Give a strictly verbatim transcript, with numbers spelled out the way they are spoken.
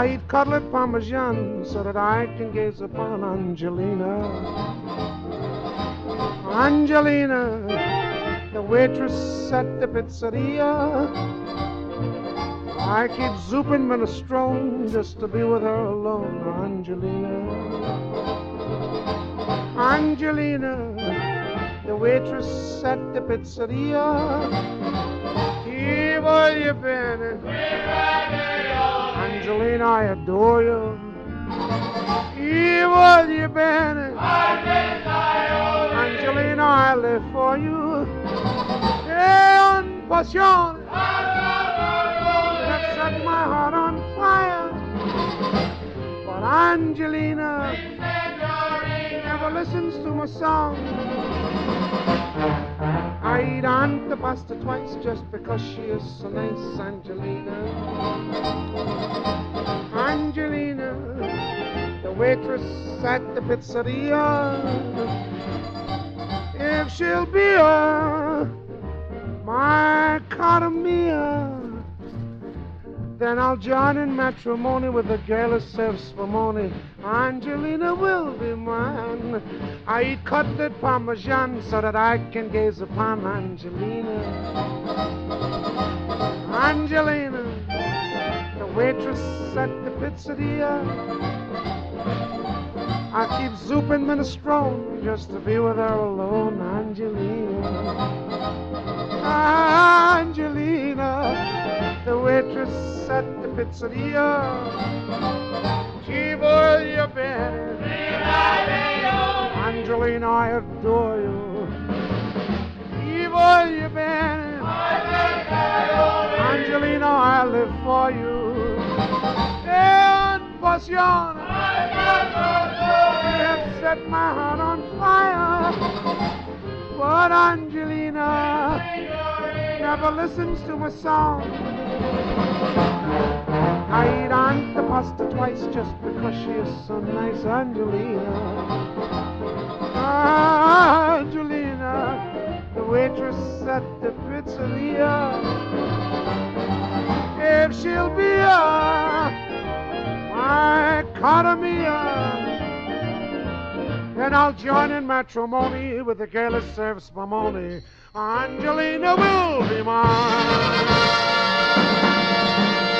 I eat cutlet parmesan so that I can gaze upon Angelina. Angelina, the waitress at the pizzeria. I keep zooping minestrone just to be with her alone. Angelina. Angelina, the waitress at the pizzeria. Here voglio bene. Angelina, I adore you. Here voglio bene. Angelina, I live for you. E un passione that set my heart on fire. But Angelina never listens to my song. I eat antipasta twice just because she is so nice, Angelina. Angelina, the waitress at the pizzeria. If she'll be a my cara mia, then I'll join in matrimony with the girl who serves spumoni. Angelina will be mine. I eat cutlet parmesan so that I can gaze upon Angelina. Angelina, the waitress at the pizzeria. I keep zooping minestrone just to be with her alone. Angelina. Angelina, the waitress at the pizzeria. Ci voglio bene. Angelina, I adore you. Ci voglio bene. Angelina, I live for you. E un passione that set my heart on fire. But Angelina never listens to my song. I eat antipasta twice just because she is so nice, Angelina. Angelina, the waitress at the pizzeria. If she'll be a my cara mia, then I'll join in matrimony with the girl who serves my money. Angelina will be mine.